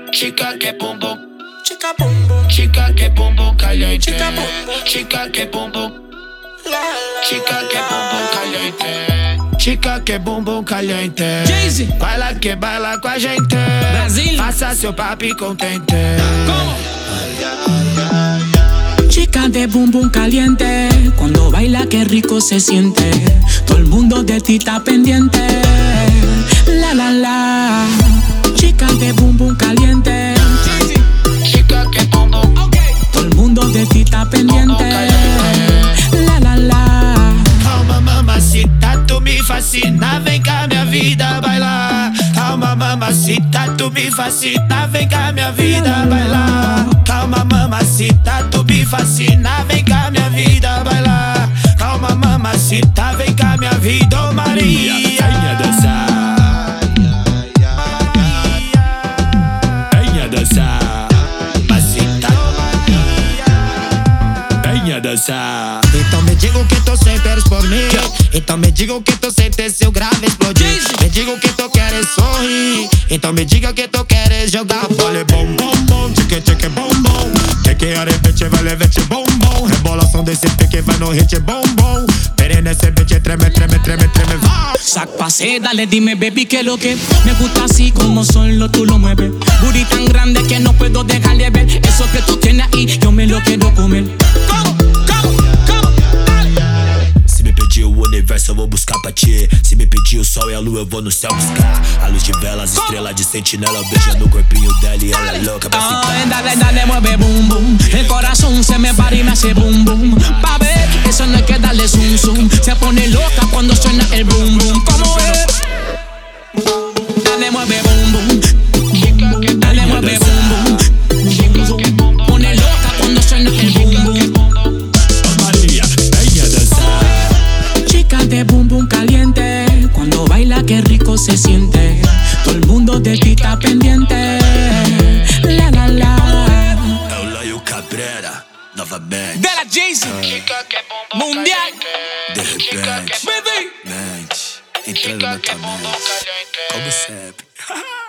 Chica que bum bum, Chica bum bum, chica que bum bum caliente. chica bum bum, Chica que bum bum, la la. chica que bum bum caliente. Chica que bum bum caliente. Jay-Z. Baila que baila com a gente. Brasil. Faça seu papi contente. ¿Cómo? Chica de bum bum caliente, cuando baila qué rico se siente. Todo el mundo de ti está pendiente. La la la. Chica de bum bum caliente, Chica que bum bum, todo el mundo de ti está pendiente. La la la. calma mamacita, tu me fascina. Vem cá minha vida bailar. Calma mamacita, tu me fascina. Vem cá minha vida bailar. Calma mamacita, tu me fascina. Vem cá minha vida bailar. Calma mamacita, vem cá minha vida, oh Maria. Venha dançar, venha dançar, mamacita, venha dançar. Então me diga o que tu sentes por mim. Então me diga o que tu sentes se o grave explodir. Me diga o que tu queres sorrir. Então me diga o que tu queres jogar bola. Bom, bom, bom, tique, tique, bom, bom. Tique, arrebete, vai levete, bom, bom. Rebolação desse pique vai no hit, bom, bom. Pere nesse beat, treme, treme, treme, treme, va. Sac pasé, dale dime baby que lo que. Me gusta así como solo tú lo mueves. Booty tan grande que no puedo dejar de ver. Eso que tú tienes ahí, yo me lo quiero comer. ¿Cómo? Se me pedir o universo eu vou buscar pra ti. Se me pedir o sol e a lua eu vou no céu buscar. A luz de velas, estrela de sentinela, beijando o corpinho dela e ela é louca pra ficar. Ay, dale, dale, mueve boom boom. El corazón se me para y me hace boom boom. Pa' ver, eso no hay que darle zoom zoom. Se pone loca cuando suena el boom boom. ¿Cómo es? Dale, mueve boom boom. Dale, mueve boom boom. Pone loca cuando suena el boom boom. Maria, venha dançar. Chica de bum bum caliente, cuando baila qué rico se siente. Todo el mundo de ti está pendiente. La la la. É o Laio Cabrera, novamente. De la Jay-Z. Mundial. De repente, Baby. mente, entrando na tua mente. Como sempre.